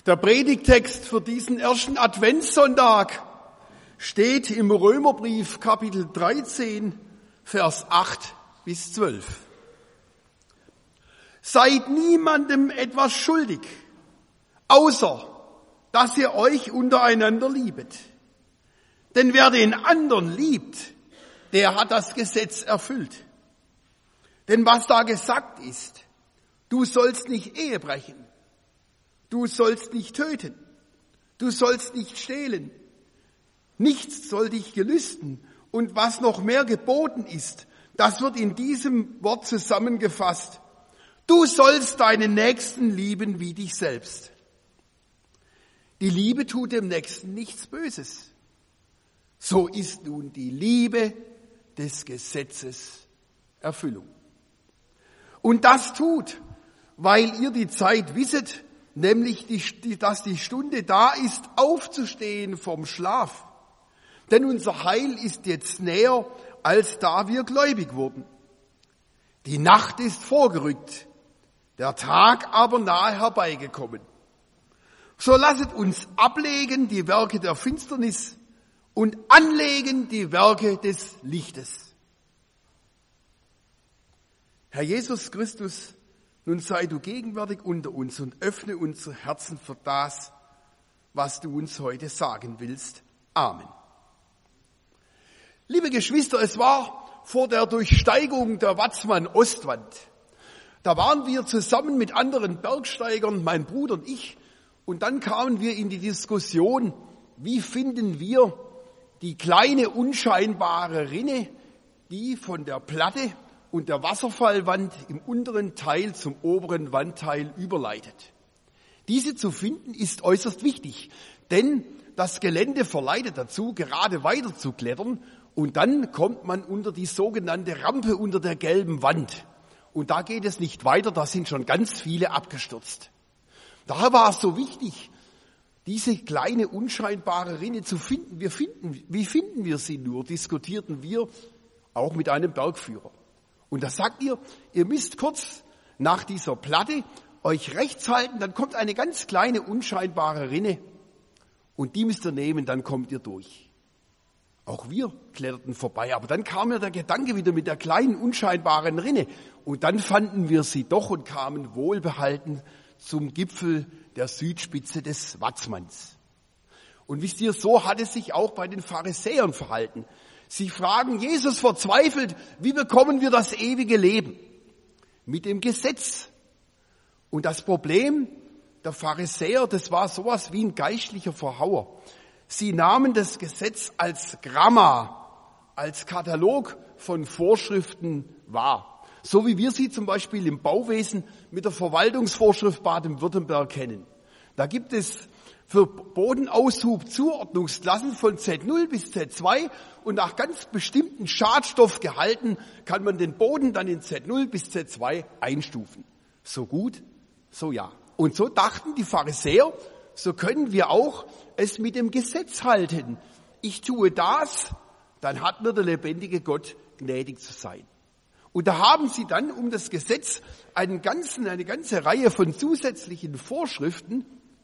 Der Predigtext für diesen ersten Adventssonntag steht im Römerbrief Kapitel 13, Vers 8 bis 12. Seid niemandem etwas schuldig, außer dass ihr euch untereinander liebet. Denn wer den anderen liebt, der hat das Gesetz erfüllt. Denn was da gesagt ist, du sollst nicht Ehe brechen, du sollst nicht töten, du sollst nicht stehlen, nichts soll dich gelüsten. Und was noch mehr geboten ist, das wird in diesem Wort zusammengefasst. Du sollst deinen Nächsten lieben wie dich selbst. Die Liebe tut dem Nächsten nichts Böses. So ist nun die Liebe des Gesetzes Erfüllung. Und das tut, weil ihr die Zeit wisset, nämlich dass die Stunde da ist, aufzustehen vom Schlaf. Denn unser Heil ist jetzt näher, als da wir gläubig wurden. Die Nacht ist vorgerückt, der Tag aber nahe herbeigekommen. So lasset uns ablegen die Werke der Finsternis und anlegen die Werke des Lichtes. Herr Jesus Christus, nun sei du gegenwärtig unter uns und öffne unsere Herzen für das, was du uns heute sagen willst. Amen. Liebe Geschwister, es war vor der Durchsteigung der Watzmann-Ostwand. Da waren wir zusammen mit anderen Bergsteigern, mein Bruder und ich, und dann kamen wir in die Diskussion, wie finden wir die kleine unscheinbare Rinne, die von der Platte und der Wasserfallwand im unteren Teil zum oberen Wandteil überleitet. Diese zu finden ist äußerst wichtig, denn das Gelände verleitet dazu, gerade weiter zu klettern, und dann kommt man unter die sogenannte Rampe unter der gelben Wand. Und da geht es nicht weiter, da sind schon ganz viele abgestürzt. Daher war es so wichtig, diese kleine unscheinbare Rinne zu finden. Wie finden wir sie nur, diskutierten wir auch mit einem Bergführer. Und da sagt ihr müsst kurz nach dieser Platte euch rechts halten, dann kommt eine ganz kleine unscheinbare Rinne und die müsst ihr nehmen, dann kommt ihr durch. Auch wir kletterten vorbei, aber dann kam mir der Gedanke wieder mit der kleinen unscheinbaren Rinne und dann fanden wir sie doch und kamen wohlbehalten zum Gipfel der Südspitze des Watzmanns. Und wisst ihr, so hat es sich auch bei den Pharisäern verhalten. Sie fragen Jesus verzweifelt, wie bekommen wir das ewige Leben? Mit dem Gesetz. Und das Problem der Pharisäer, das war sowas wie ein geistlicher Verhauer. Sie nahmen das Gesetz als Gramma, als Katalog von Vorschriften wahr. So wie wir sie zum Beispiel im Bauwesen mit der Verwaltungsvorschrift Baden-Württemberg kennen. Da gibt es für Bodenaushub Zuordnungsklassen von Z0 bis Z2 und nach ganz bestimmten Schadstoffgehalten kann man den Boden dann in Z0 bis Z2 einstufen. So gut, so ja. Und so dachten die Pharisäer, so können wir auch es mit dem Gesetz halten. Ich tue das, dann hat mir der lebendige Gott gnädig zu sein. Und da haben sie dann um das Gesetz eine ganze Reihe von zusätzlichen Vorschriften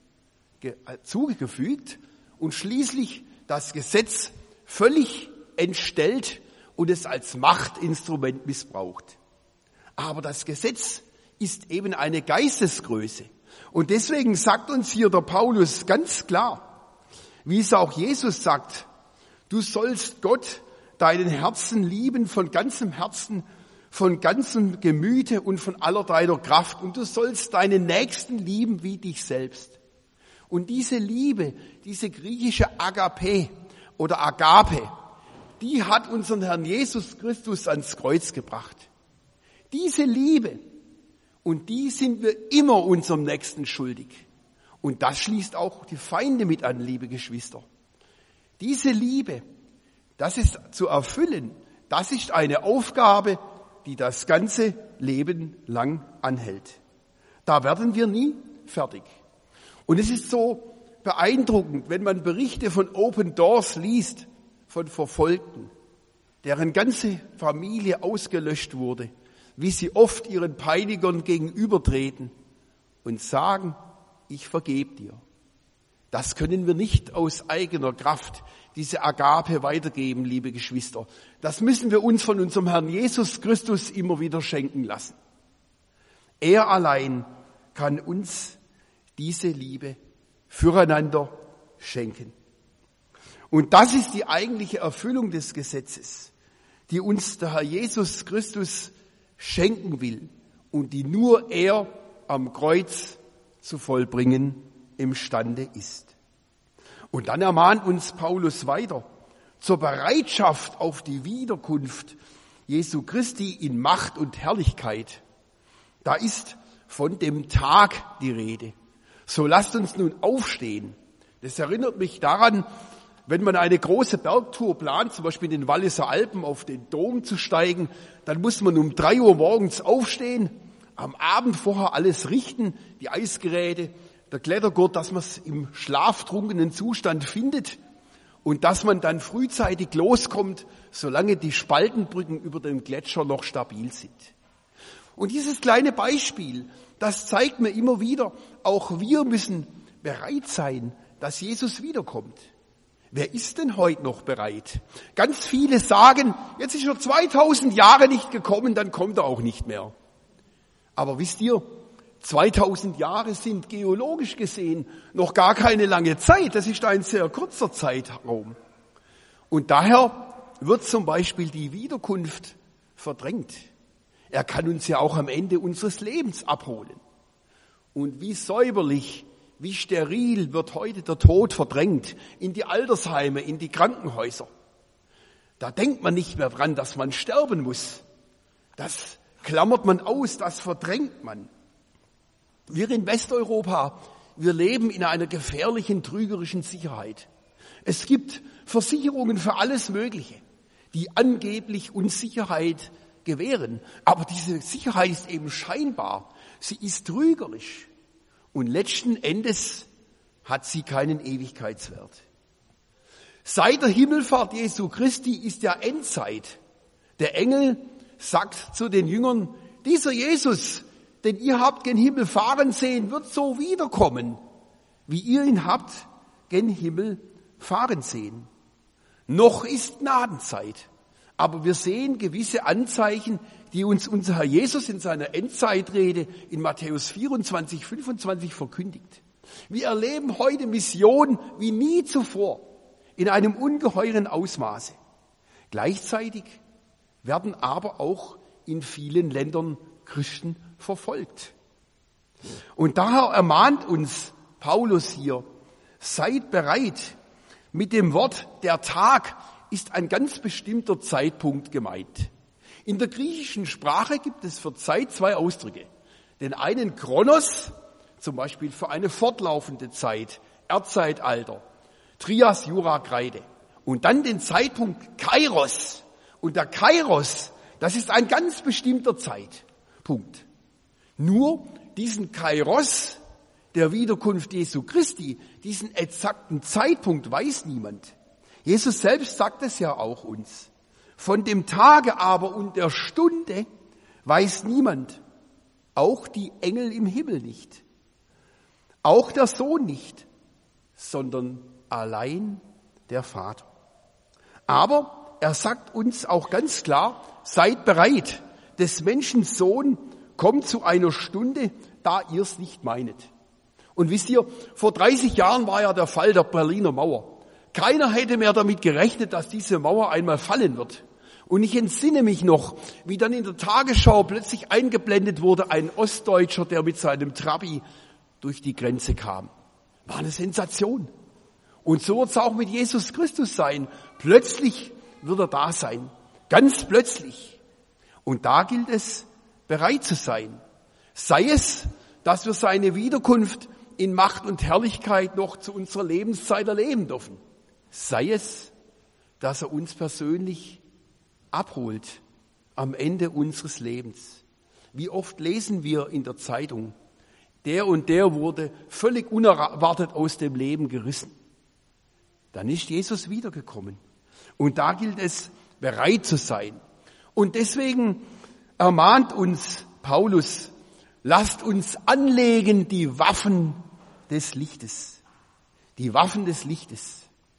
zugefügt und schließlich das Gesetz völlig entstellt und es als Machtinstrument missbraucht. Aber das Gesetz ist eben eine Geistesgröße. Und deswegen sagt uns hier der Paulus ganz klar, wie es auch Jesus sagt, du sollst Gott, deinen Herzen lieben von ganzem Herzen, von ganzem Gemüte und von aller deiner Kraft. Und du sollst deinen Nächsten lieben wie dich selbst. Und diese Liebe, diese griechische Agape oder Agape, die hat unseren Herrn Jesus Christus ans Kreuz gebracht. Diese Liebe, und die sind wir immer unserem Nächsten schuldig. Und das schließt auch die Feinde mit an, liebe Geschwister. Diese Liebe, das ist zu erfüllen, das ist eine Aufgabe, die das ganze Leben lang anhält. Da werden wir nie fertig. Und es ist so beeindruckend, wenn man Berichte von Open Doors liest, von Verfolgten, deren ganze Familie ausgelöscht wurde, wie sie oft ihren Peinigern gegenübertreten und sagen, ich vergebe dir, Das können wir nicht aus eigener Kraft, diese Agape weitergeben, liebe Geschwister. Das müssen wir uns von unserem Herrn Jesus Christus immer wieder schenken lassen. Er allein kann uns diese Liebe füreinander schenken. Und das ist die eigentliche Erfüllung des Gesetzes, die uns der Herr Jesus Christus schenken will und die nur er am Kreuz zu vollbringen imstande ist. Und dann ermahnt uns Paulus weiter zur Bereitschaft auf die Wiederkunft Jesu Christi in Macht und Herrlichkeit. Da ist von dem Tag die Rede. So lasst uns nun aufstehen. Das erinnert mich daran, wenn man eine große Bergtour plant, zum Beispiel in den Walliser Alpen auf den Dom zu steigen, dann muss man um 3 Uhr morgens aufstehen, am Abend vorher alles richten, die Eisgeräte, der Klettergurt, dass man es im schlaftrunkenen Zustand findet und dass man dann frühzeitig loskommt, solange die Spaltenbrücken über dem Gletscher noch stabil sind. Und dieses kleine Beispiel, das zeigt mir immer wieder, auch wir müssen bereit sein, dass Jesus wiederkommt. Wer ist denn heute noch bereit? Ganz viele sagen, jetzt ist er 2000 Jahre nicht gekommen, dann kommt er auch nicht mehr. Aber wisst ihr, 2000 Jahre sind geologisch gesehen noch gar keine lange Zeit. Das ist ein sehr kurzer Zeitraum. Und daher wird zum Beispiel die Wiederkunft verdrängt. Er kann uns ja auch am Ende unseres Lebens abholen. Und wie säuberlich, wie steril wird heute der Tod verdrängt in die Altersheime, in die Krankenhäuser. Da denkt man nicht mehr dran, dass man sterben muss. Das klammert man aus, das verdrängt man. Wir in Westeuropa, wir leben in einer gefährlichen, trügerischen Sicherheit. Es gibt Versicherungen für alles Mögliche, die angeblich uns Sicherheit gewähren. Aber diese Sicherheit ist eben scheinbar. Sie ist trügerisch. Und letzten Endes hat sie keinen Ewigkeitswert. Seit der Himmelfahrt Jesu Christi ist ja Endzeit. Der Engel sagt zu den Jüngern, dieser Jesus, den ihr habt gen Himmel fahren sehen, wird so wiederkommen, wie ihr ihn habt gen Himmel fahren sehen. Noch ist Gnadenzeit, aber wir sehen gewisse Anzeichen, die uns unser Herr Jesus in seiner Endzeitrede in Matthäus 24, 25 verkündigt. Wir erleben heute Mission wie nie zuvor in einem ungeheuren Ausmaße. Gleichzeitig werden aber auch in vielen Ländern Christen verfolgt. Und daher ermahnt uns Paulus hier, seid bereit. Mit dem Wort der Tag ist ein ganz bestimmter Zeitpunkt gemeint. In der griechischen Sprache gibt es für Zeit 2 Ausdrücke. Den einen Chronos, zum Beispiel für eine fortlaufende Zeit, Erdzeitalter, Trias, Jura, Kreide. Und dann den Zeitpunkt Kairos. Und der Kairos, das ist ein ganz bestimmter Zeitpunkt. Nur diesen Kairos der Wiederkunft Jesu Christi, diesen exakten Zeitpunkt weiß niemand. Jesus selbst sagt es ja auch uns. Von dem Tage aber und der Stunde weiß niemand, auch die Engel im Himmel nicht, auch der Sohn nicht, sondern allein der Vater. Aber er sagt uns auch ganz klar, seid bereit, des Menschen Sohn kommt zu einer Stunde, da ihr es nicht meinet. Und wisst ihr, vor 30 Jahren war ja der Fall der Berliner Mauer. Keiner hätte mehr damit gerechnet, dass diese Mauer einmal fallen wird. Und ich entsinne mich noch, wie dann in der Tagesschau plötzlich eingeblendet wurde, ein Ostdeutscher, der mit seinem Trabi durch die Grenze kam. War eine Sensation. Und so wird es auch mit Jesus Christus sein. Plötzlich wird er da sein. Ganz plötzlich. Und da gilt es, bereit zu sein. Sei es, dass wir seine Wiederkunft in Macht und Herrlichkeit noch zu unserer Lebenszeit erleben dürfen. Sei es, dass er uns persönlich abholt am Ende unseres Lebens. Wie oft lesen wir in der Zeitung, der und der wurde völlig unerwartet aus dem Leben gerissen. Dann ist Jesus wiedergekommen. Und da gilt es, bereit zu sein. Und deswegen ermahnt uns Paulus, lasst uns anlegen die Waffen des Lichtes. Die Waffen des Lichtes.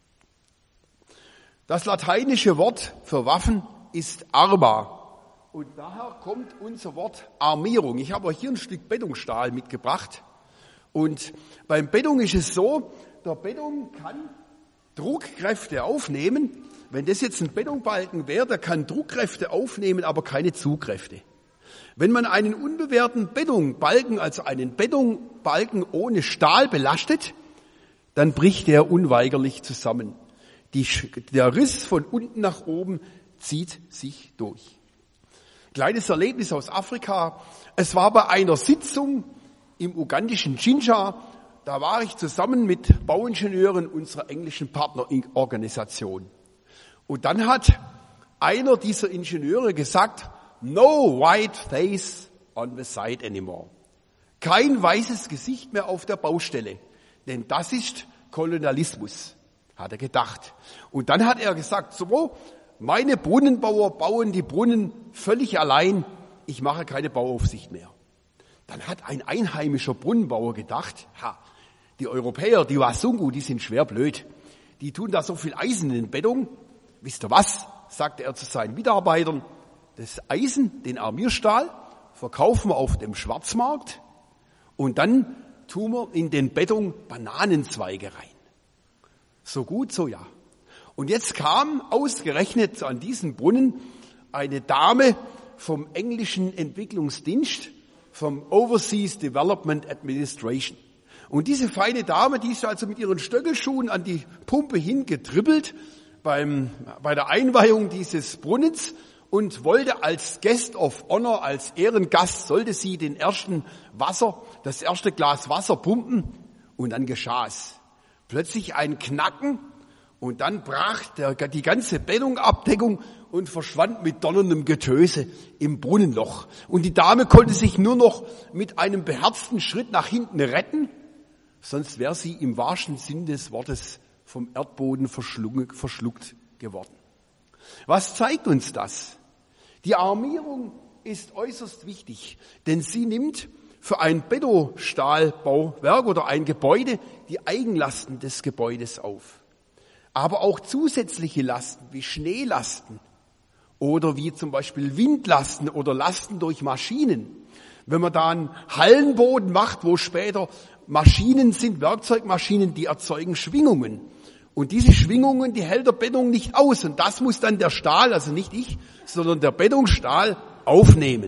Das lateinische Wort für Waffen ist Arma. Und daher kommt unser Wort Armierung. Ich habe euch hier ein Stück Bettungstahl mitgebracht. Und beim Bettung ist es so, der Bettung kann Druckkräfte aufnehmen. Wenn das jetzt ein Bettungbalken wäre, der kann Druckkräfte aufnehmen, aber keine Zugkräfte. Wenn man einen unbewehrten Bettungbalken, also einen Bettungbalken ohne Stahl belastet, dann bricht der unweigerlich zusammen. Der Riss von unten nach oben zieht sich durch. Kleines Erlebnis aus Afrika. Es war bei einer Sitzung im ugandischen Jinja. Da war ich zusammen mit Bauingenieuren unserer englischen Partnerorganisation. Und dann hat einer dieser Ingenieure gesagt, no white face on the site anymore. Kein weißes Gesicht mehr auf der Baustelle. Denn das ist Kolonialismus, hat er gedacht. Und dann hat er gesagt, so, meine Brunnenbauer bauen die Brunnen völlig allein. Ich mache keine Bauaufsicht mehr. Dann hat ein einheimischer Brunnenbauer gedacht, die Europäer, die Wasungu, die sind schwer blöd. Die tun da so viel Eisen in Bettung. Wisst ihr was, sagte er zu seinen Mitarbeitern, das Eisen, den Armierstahl, verkaufen wir auf dem Schwarzmarkt und dann tun wir in den Bettung Bananenzweige rein. So gut, so ja. Und jetzt kam ausgerechnet an diesen Brunnen eine Dame vom englischen Entwicklungsdienst, vom Overseas Development Administration. Und diese feine Dame, die ist also mit ihren Stöckelschuhen an die Pumpe hingetribbelt bei der Einweihung dieses Brunnens und wollte als Guest of Honor, als Ehrengast, sollte sie das erste Glas Wasser pumpen und dann geschah es. Plötzlich ein Knacken und dann brach die ganze Bettungabdeckung und verschwand mit donnerndem Getöse im Brunnenloch. Und die Dame konnte sich nur noch mit einem beherzten Schritt nach hinten retten, sonst wäre sie im wahrsten Sinn des Wortes vom Erdboden verschluckt geworden. Was zeigt uns das? Die Armierung ist äußerst wichtig, denn sie nimmt für ein Betonstahlbauwerk oder ein Gebäude die Eigenlasten des Gebäudes auf. Aber auch zusätzliche Lasten wie Schneelasten oder wie zum Beispiel Windlasten oder Lasten durch Maschinen. Wenn man da einen Hallenboden macht, wo später Maschinen sind, Werkzeugmaschinen, die erzeugen Schwingungen. Und diese Schwingungen, die hält der Beton nicht aus. Und das muss dann der Stahl, also nicht ich, sondern der Betonstahl aufnehmen.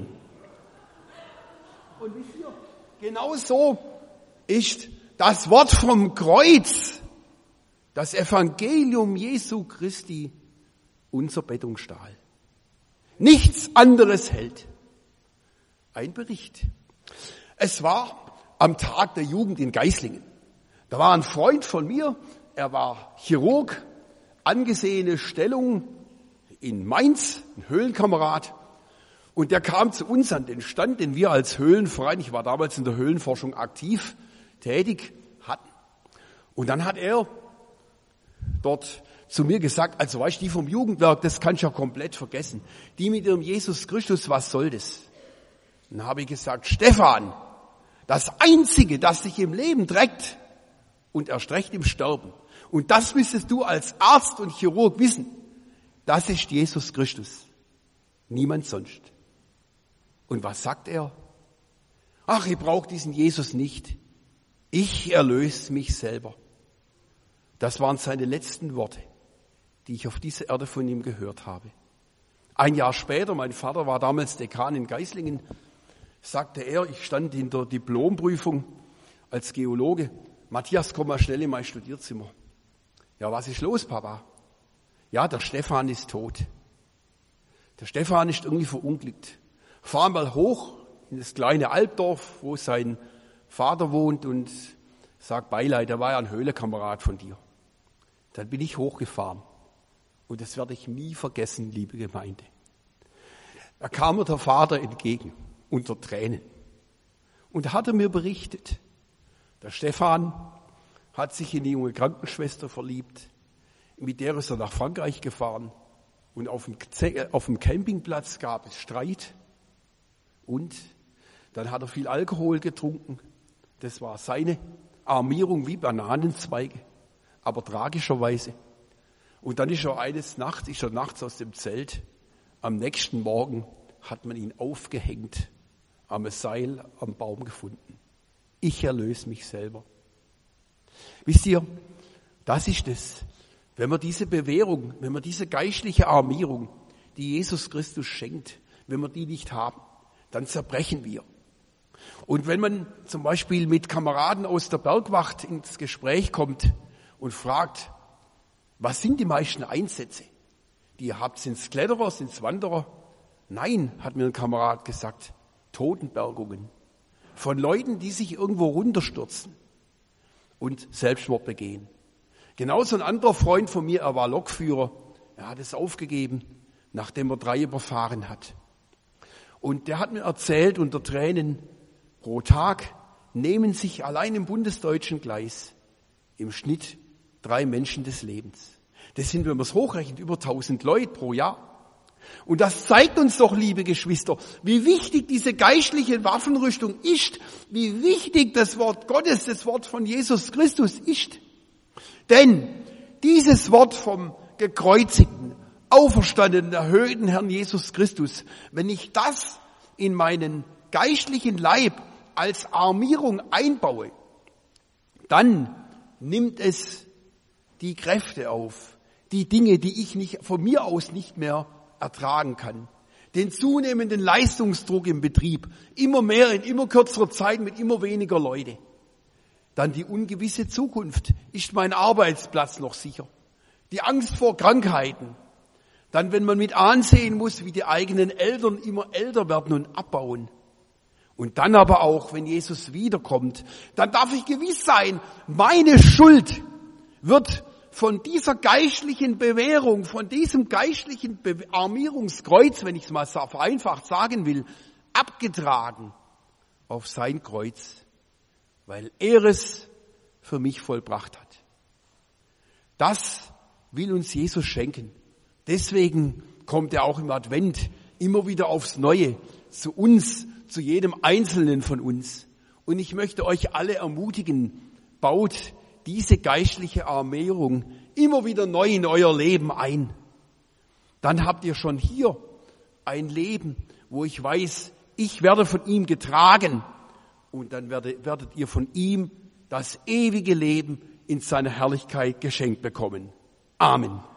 Und wisst ihr, genau so ist das Wort vom Kreuz, das Evangelium Jesu Christi, unser Betonstahl. Nichts anderes hält. Ein Bericht. Es war am Tag der Jugend in Geislingen. Da war ein Freund von mir, er war Chirurg, angesehene Stellung in Mainz, ein Höhlenkamerad. Und der kam zu uns an den Stand, den wir als Höhlenverein, ich war damals in der Höhlenforschung aktiv, tätig hatten. Und dann hat er dort zu mir gesagt, also weißt du, die vom Jugendwerk, das kannst du ja komplett vergessen. Die mit ihrem Jesus Christus, was soll das? Dann habe ich gesagt, Stefan, das Einzige, das dich im Leben trägt und erst recht im Sterben, und das müsstest du als Arzt und Chirurg wissen, das ist Jesus Christus. Niemand sonst. Und was sagt er? Ach, ich brauche diesen Jesus nicht. Ich erlöse mich selber. Das waren seine letzten Worte, die ich auf dieser Erde von ihm gehört habe. Ein Jahr später, mein Vater war damals Dekan in Geislingen, sagte er, ich stand in der Diplomprüfung als Geologe. Matthias, komm mal schnell in mein Studierzimmer. Ja, was ist los, Papa? Ja, der Stefan ist tot. Der Stefan ist irgendwie verunglückt. Fahr mal hoch in das kleine Albdorf, wo sein Vater wohnt, und sag Beileid, der war ja ein Höhlenkamerad von dir. Dann bin ich hochgefahren. Und das werde ich nie vergessen, liebe Gemeinde. Da kam mir der Vater entgegen, unter Tränen. Und da hat er mir berichtet, der Stefan hat sich in die junge Krankenschwester verliebt, mit der ist er nach Frankreich gefahren, und auf dem Campingplatz gab es Streit, und dann hat er viel Alkohol getrunken. Das war seine Armierung wie Bananenzweige. aber tragischerweise. Und dann ist er nachts aus dem Zelt. Am nächsten Morgen hat man ihn aufgehängt, am Seil am Baum gefunden. Ich erlöse mich selber. Wisst ihr, das ist es. Wenn wir diese Bewährung, wenn wir diese geistliche Armierung, die Jesus Christus schenkt, wenn wir die nicht haben, dann zerbrechen wir. Und wenn man zum Beispiel mit Kameraden aus der Bergwacht ins Gespräch kommt und fragt, was sind die meisten Einsätze, die ihr habt? Sind es Kletterer, sind es Wanderer? Nein, hat mir ein Kamerad gesagt, Totenbergungen. Von Leuten, die sich irgendwo runterstürzen und Selbstmord begehen. Genauso ein anderer Freund von mir, er war Lokführer, er hat es aufgegeben, nachdem er 3 überfahren hat. Und der hat mir erzählt unter Tränen, pro Tag nehmen sich allein im bundesdeutschen Gleis im Schnitt 3 Menschen des Lebens. Das sind, wenn man es hochrechnet, über 1000 Leute pro Jahr. Und das zeigt uns doch, liebe Geschwister, wie wichtig diese geistliche Waffenrüstung ist, wie wichtig das Wort Gottes, das Wort von Jesus Christus ist. Denn dieses Wort vom gekreuzigten, auferstandenen, erhöhten Herrn Jesus Christus, wenn ich das in meinen geistlichen Leib als Armierung einbaue, dann nimmt es die Kräfte auf, die Dinge, die ich von mir aus nicht mehr ertragen kann. Den zunehmenden Leistungsdruck im Betrieb, immer mehr in immer kürzerer Zeit mit immer weniger Leute. Dann die ungewisse Zukunft. Ist mein Arbeitsplatz noch sicher? Die Angst vor Krankheiten. Dann, wenn man mit ansehen muss, wie die eigenen Eltern immer älter werden und abbauen. Und dann aber auch, wenn Jesus wiederkommt, dann darf ich gewiss sein, meine Schuld wird von dieser geistlichen Bewährung, von diesem geistlichen Armierungskreuz, wenn ich es mal vereinfacht sagen will, abgetragen auf sein Kreuz, weil er es für mich vollbracht hat. Das will uns Jesus schenken. Deswegen kommt er auch im Advent immer wieder aufs Neue zu uns, zu jedem Einzelnen von uns. Und ich möchte euch alle ermutigen, baut diese geistliche Armierung immer wieder neu in euer Leben ein. Dann habt ihr schon hier ein Leben, wo ich weiß, ich werde von ihm getragen. Und dann werdet ihr von ihm das ewige Leben in seiner Herrlichkeit geschenkt bekommen. Amen.